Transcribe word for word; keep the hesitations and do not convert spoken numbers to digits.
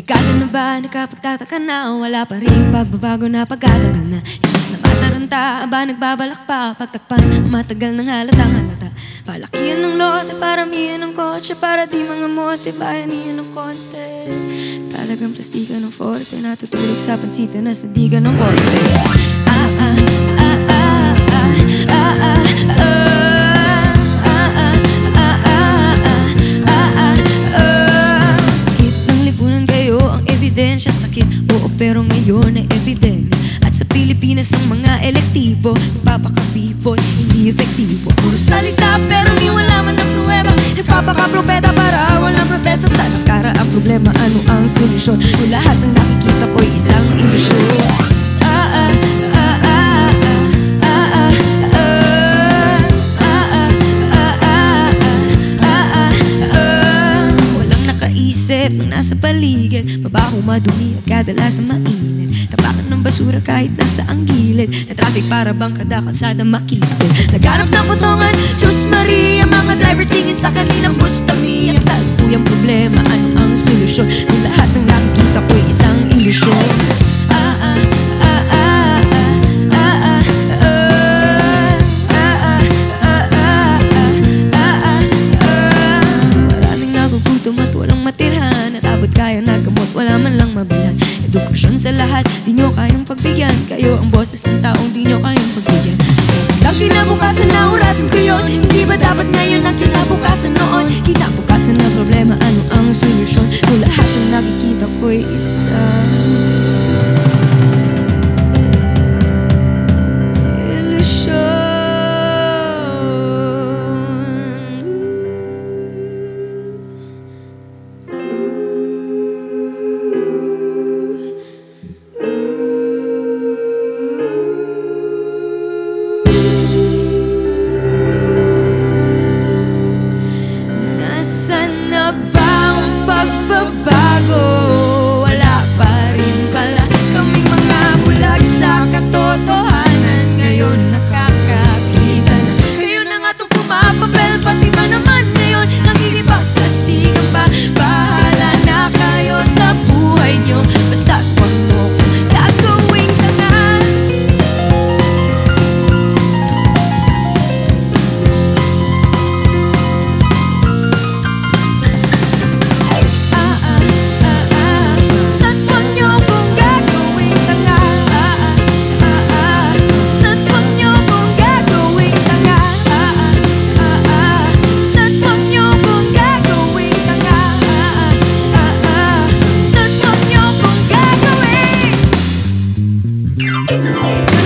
Kaya na ba nakapagtataka na wala pa rin pagbabago na pagkatagal na inis na mataranta ba nagbabalak pa pagtakpan matagal ng halatang halata. Palakihan ng lote, paramihan ng kotse para di mga mote, bayanihan ng konti. Talagang plastika ng forte, natutulog sa pansitan na sadigan ng korte. Ah, ah, ah, ah, ah, ah, ah, ah, ebidensya, sakit, oo pero ngayon ay evident. At sa Pilipinas ang mga elektibo nagpapakabibo, hindi efektibo. Puro salita pero ni wala man lang pruweba. Nagpapakapropeta para walang protesta. Sa nakara ang problema, ano ang solusyon? Kung lahat ng nakikita ko'y isang ilusyon. Ah, ah, ah, ah, ah, ah, ah, isip ang nasa paligid, mabaho, madumi at kadalasan mainit. Tapakan ng basura kahit nasa ang gilid, na traffic para bang kada kalsada makitid. Naghanap ng potongan, Sus Maria, mga driver tingin sa kaninang bus tamiyak. Sa tuyang problema, ano ang solusyon? Kung lahat ng nakikita ko'y isang ilusyon. Ah, ah, ah, ah, ah, ah, kaya nagamot, wala man lang mabilan. Edukasyon sa lahat, di nyo kayang pagbigyan. Kayo ang boses ng taong di nyo kayang pagbigyan. Ang kinabukasan na orasan ko yun, hindi ba dapat ngayon ang kinabukasan noon? Kinabukasan na problema, ano ang solusyon? Kung lahat ng nakikita ko'y isa ilusyon. Nasaan na ba ang pagbabago? Wala pa rin pala kaming mga bulag sa katotohanan. Ngayon nakakakita na kayo na nga itong pumapapel, pati ba naman ngayon nakikipagplastikan pa. Bahala na kayo sa buhay nyo, basta huwag mo gagawing tanga. Oh,